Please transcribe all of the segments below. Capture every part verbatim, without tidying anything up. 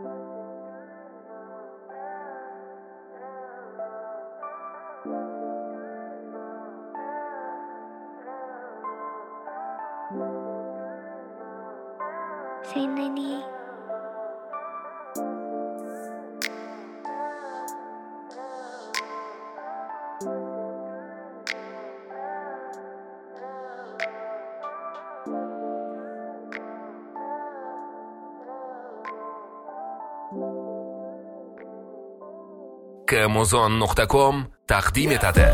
Finally. Камузон точка ком тaqdim etadi.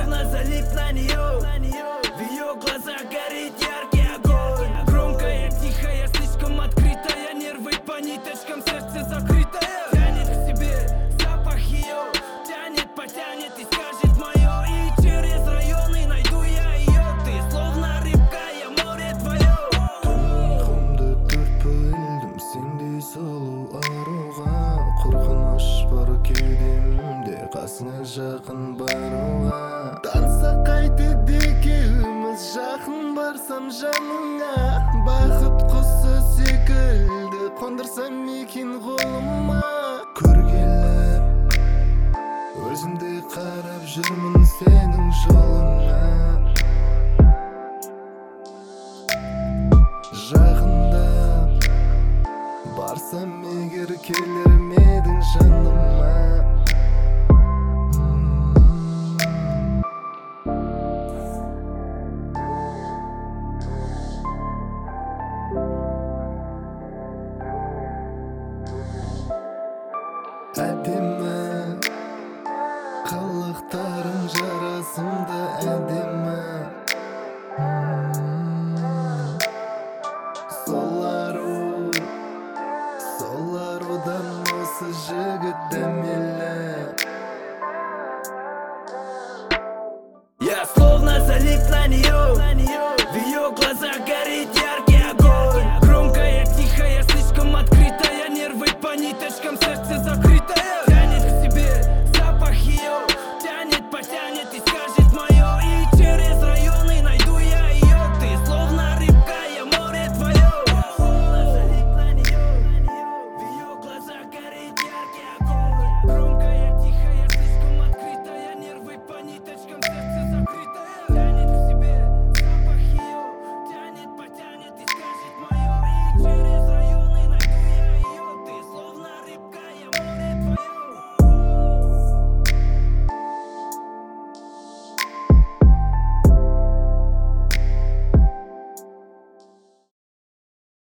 Жақын баруға танса қайтеді екеуміз, жақын барсам жаныңа, бақыт құсы секілді қондырсам екен қолыма. Көргелі өзімде қарап жүрмін сенің жолыңа, жақында барсам егер келер медің жаныма. Әдемі қылықтарың жарасымды, әдемі Сол ару, сол арудан осы жігіт дәмелі. Я словно залип на нее, в ее глазах